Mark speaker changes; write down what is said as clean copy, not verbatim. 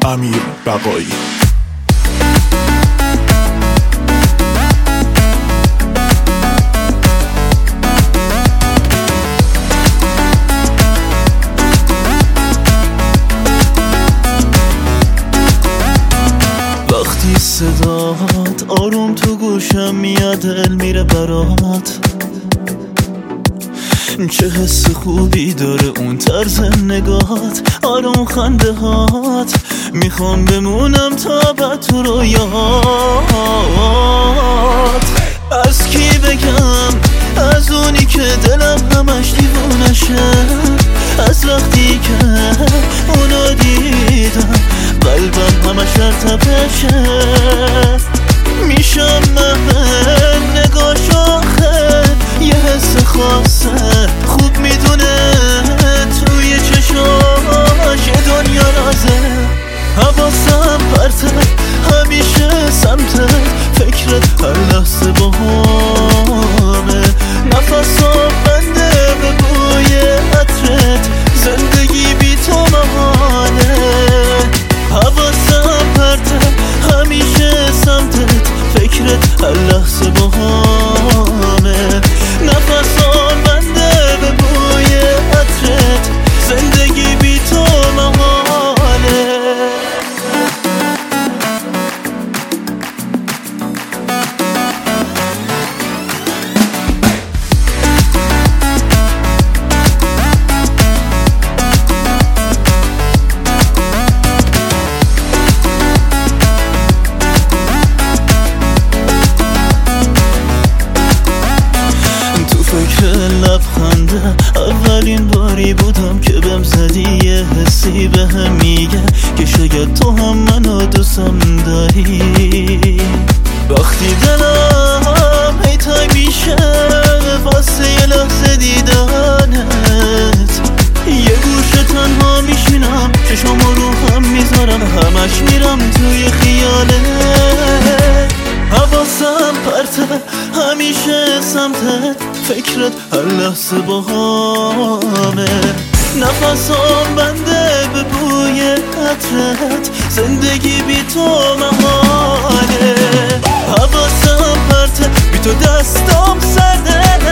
Speaker 1: امیر بقایی.
Speaker 2: وقتی صدات آروم تو گوشم میاد دل میره برات، چه حس خوبی داره اون طرز نگاهات، آروم خنده هات، میخوام بمونم تا بعد تو رویات. از کی بگم؟ از اونی که دلم همش دیوونشه، از وقتی که اونو دیدم قلبم همش ارتبشه. میشم من نگاش آخه یه حس خاصه، خوب میدونه توی چشاش یه دنیا رازه. حواسم پرته همیشه سمتت، فکرت هر لحظه با همه، نفسم بنده به بوی عطرت، زندگی بی تو محاله. حواسم پرته همیشه سمتت، فکرت هر لحظه با همه، نفسم بنده به بوی عطرت، زندگی بی تو محاله. لبخنده اولین باری بودم که بهم زدی، یه حسی بهم میگه که شاید تو هم منو دوستم داری. وقتی دلم هی تای میشه واسه یه لحظه دیدنت، یه گوشه تنها میشینم، چشمو رو هم میذارم، همش میرم توی خیالت. حواسم پرته همیشه سمتت، فکرت هر لحظه با همه، نفسم بنده به بوی عطرت، زندگی بی تو محاله. حواسم پرته بی تو دستم سرده،